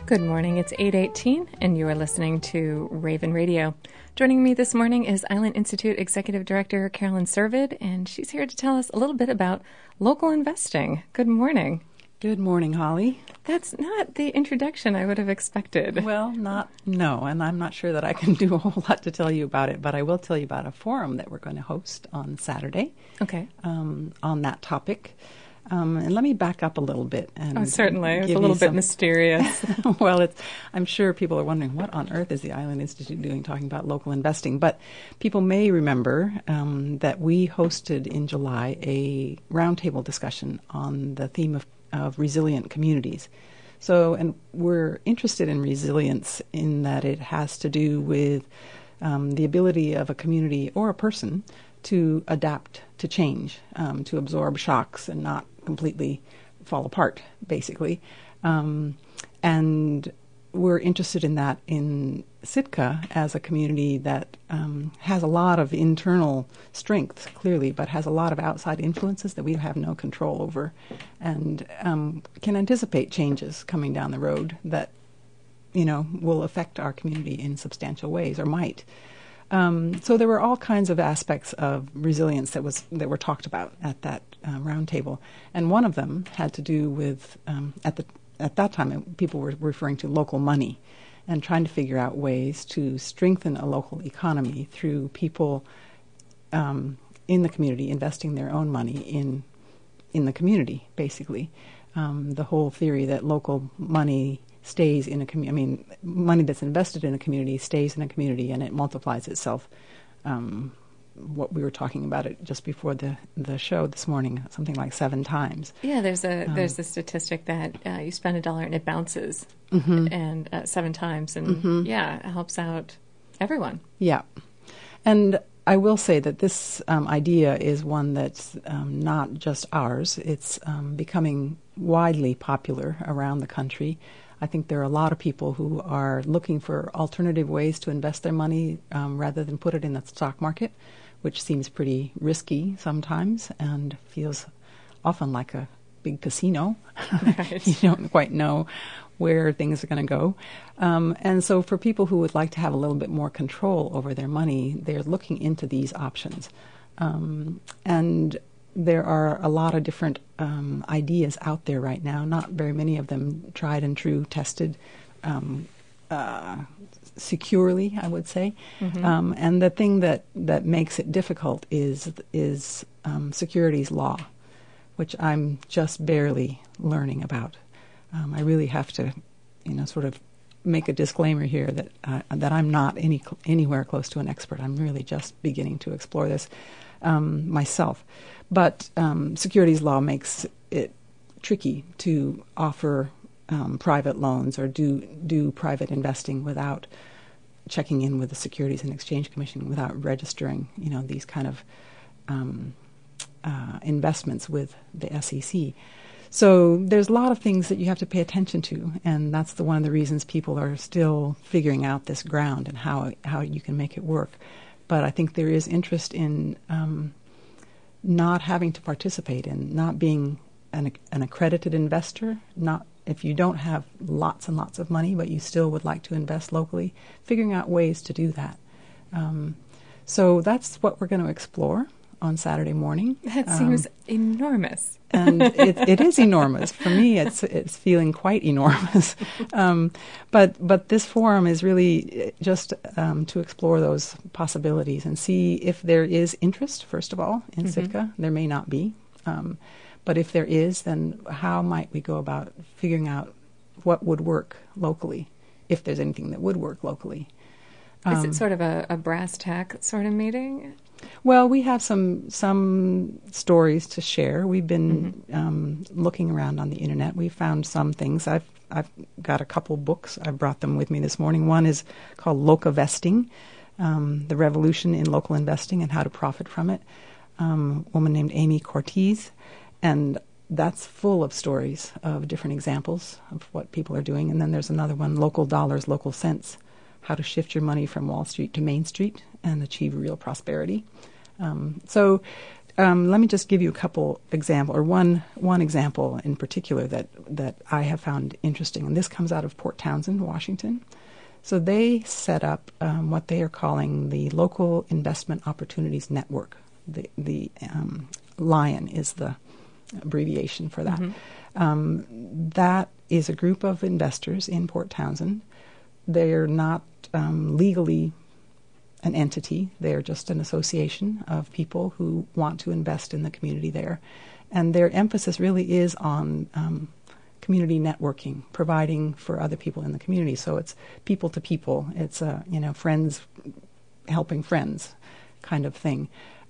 Good morning, it's 8:18, and you are listening to Raven Radio. Joining me this morning is Island Institute Executive Director Carolyn Servid, and she's here to tell us a little bit about local investing. Good morning. Good morning, Holly. That's not the introduction I would have expected. Well, no, and I'm not sure that I can do a whole lot to tell you about it, but I will tell you about a forum that we're going to host on Saturday. Okay. On that topic. And let me back up a little bit. And certainly. It's a little bit mysterious. Well, I'm sure people are wondering, what on earth is the Island Institute doing talking about local investing? But people may remember that we hosted in July a roundtable discussion on the theme of resilient communities. So, and we're interested in resilience in that it has to do with the ability of a community or a person to adapt to change, to absorb shocks and not completely fall apart, basically. And we're interested in that in Sitka as a community that has a lot of internal strength, clearly, but has a lot of outside influences that we have no control over, and can anticipate changes coming down the road that, will affect our community in substantial ways, or might. So there were all kinds of aspects of resilience that were talked about at that roundtable, and one of them had to do with at that time people were referring to local money, and trying to figure out ways to strengthen a local economy through people in the community investing their own money in the community. Basically, the whole theory that local money stays in a community. Money that's invested in a community stays in a community, and it multiplies itself. What we were talking about it just before the show this morning, something like 7 times. Yeah, there's a statistic that you spend $1 and it bounces, and 7 times, and it helps out everyone. Yeah, and I will say that this idea is one that's not just ours. It's becoming widely popular around the country. I think there are a lot of people who are looking for alternative ways to invest their money rather than put it in the stock market, which seems pretty risky sometimes and feels often like a big casino. Right. You don't quite know where things are going to go. And so for people who would like to have a little bit more control over their money, they're looking into these options. And there are a lot of different ideas out there right now, not very many of them tried and true, tested securely, I would say. And the thing that makes it difficult is securities law, which I'm just barely learning about. I really have to, sort of make a disclaimer here that I'm not anywhere close to an expert. I'm really just beginning to explore this myself. But securities law makes it tricky to offer private loans or do private investing without checking in with the Securities and Exchange Commission, without registering, these kind of investments with the SEC. So there's a lot of things that you have to pay attention to, and that's one of the reasons people are still figuring out this ground and how you can make it work. But I think there is interest in not having to participate in, not being an accredited investor, not if you don't have lots and lots of money, but you still would like to invest locally, figuring out ways to do that. So that's what we're going to explore on Saturday morning. That seems enormous. And it is enormous. For me, it's feeling quite enormous. But this forum is really just to explore those possibilities and see if there is interest, first of all, in Sitka. There may not be. But if there is, then how might we go about figuring out what would work locally, if there's anything that would work locally? Is it sort of a brass tack sort of meeting? Well, we have some stories to share. We've been looking around on the internet. We found some things. I've got a couple books. I brought them with me this morning. One is called Locavesting, The Revolution in Local Investing and How to Profit from It. A woman named Amy Cortez. And that's full of stories of different examples of what people are doing. And then there's another one, Local Dollars, Local Cents, How to Shift Your Money from Wall Street to Main Street and Achieve Real Prosperity. So let me just give you a couple example, or one example in particular that I have found interesting, and this comes out of Port Townsend, Washington. So they set up what they are calling the Local Investment Opportunities Network. The LION is the abbreviation for that. That is a group of investors in Port Townsend. They're not legally an entity. They're just an association of people who want to invest in the community there. And their emphasis really is on community networking, providing for other people in the community. So it's people to people. It's friends helping friends kind of thing.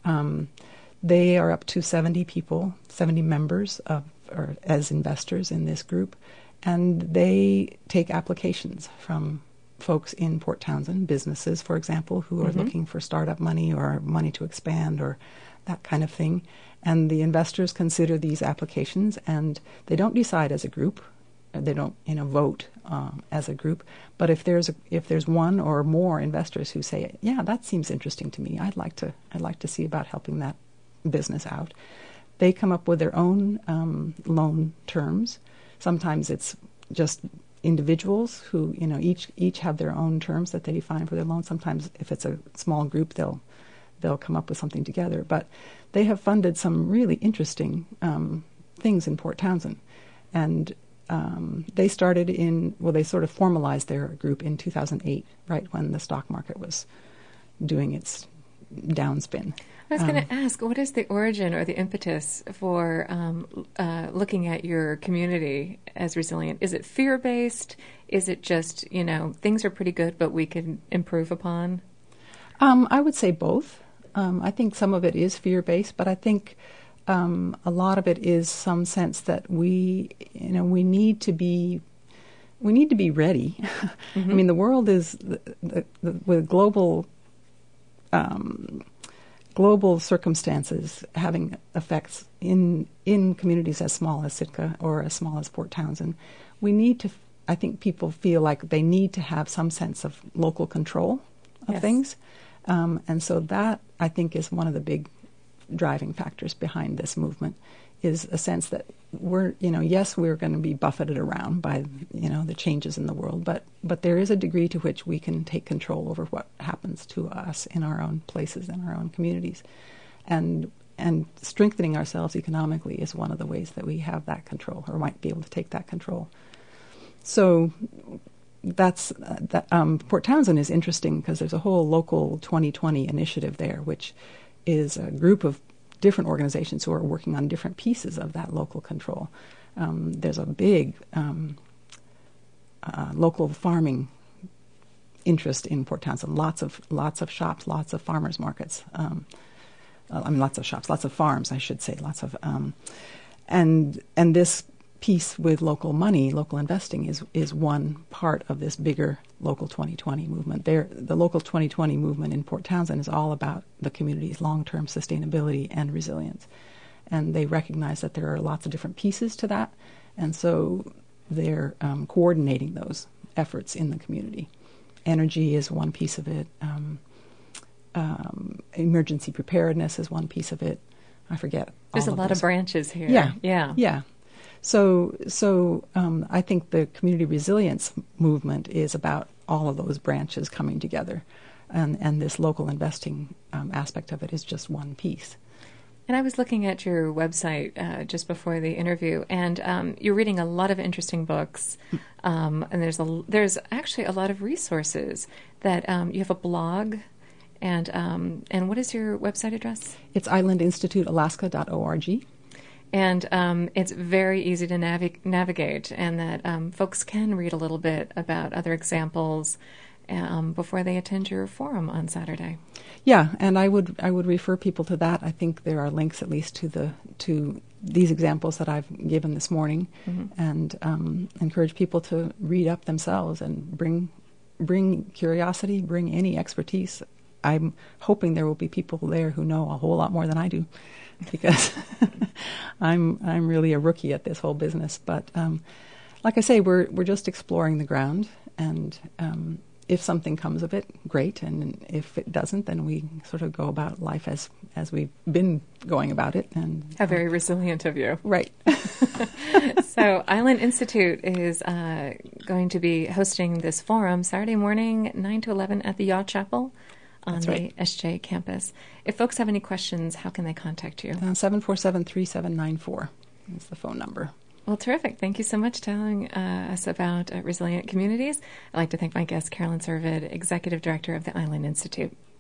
They are up to 70 people, 70 members as investors in this group, and they take applications from folks in Port Townsend, businesses, for example, who are looking for startup money or money to expand or that kind of thing. And the investors consider these applications, and they don't decide as a group. They don't, vote as a group. But if there's one or more investors who say, "Yeah, that seems interesting to me. I'd like to see about helping that business out," they come up with their own loan terms. Sometimes it's just individuals who, each have their own terms that they define for their loan. Sometimes if it's a small group, they'll come up with something together. But they have funded some really interesting things in Port Townsend. And they started they sort of formalized their group in 2008, right when the stock market was doing its downspin. I was going to ask, what is the origin or the impetus for looking at your community as resilient? Is it fear-based? Is it just, things are pretty good, but we can improve upon? I would say both. I think some of it is fear-based, but I think a lot of it is some sense that we need to be ready. I mean, the world is with global circumstances having effects in communities as small as Sitka or as small as Port Townsend. We need to, I think people feel like they need to have some sense of local control of things. And so that, I think, is one of the big driving factors behind this movement, is a sense that we're going to be buffeted around by, the changes in the world, but there is a degree to which we can take control over what happens to us in our own places, in our own communities. And strengthening ourselves economically is one of the ways that we have that control, or might be able to take that control. So Port Townsend is interesting because there's a whole local 2020 initiative there, which is a group of different organizations who are working on different pieces of that local control. There's a big local farming interest in Port Townsend. Lots of shops, lots of farmers markets. Lots of shops, lots of farms, I should say. Lots of and this piece with local money, local investing is one part of this bigger local 2020 movement. The local 2020 movement in Port Townsend is all about the community's long-term sustainability and resilience. And they recognize that there are lots of different pieces to that, and so they're coordinating those efforts in the community. Energy is one piece of it. Emergency preparedness is one piece of it. I forget. There's a lot of branches here. Yeah. So I think the community resilience movement is about all of those branches coming together, and this local investing aspect of it is just one piece. And I was looking at your website just before the interview, and you're reading a lot of interesting books, and there's actually a lot of resources that you have a blog, and what is your website address? It's islandinstitutealaska.org. And it's very easy to navigate, and that folks can read a little bit about other examples before they attend your forum on Saturday. Yeah, and I would refer people to that. I think there are links at least to these examples that I've given this morning, and encourage people to read up themselves and bring curiosity, bring any expertise. I'm hoping there will be people there who know a whole lot more than I do, because I'm really a rookie at this whole business. But like I say, we're just exploring the ground, and if something comes of it, great, and if it doesn't, then we sort of go about life as we've been going about it. And how very resilient of you. Right. So Island Institute is going to be hosting this forum Saturday morning, 9 to 11 at the Yacht Chapel on the SJ campus. If folks have any questions, how can they contact you? 747-3794 is the phone number. Well, terrific. Thank you so much for telling us about resilient communities. I'd like to thank my guest, Carolyn Servid, Executive Director of the Island Institute.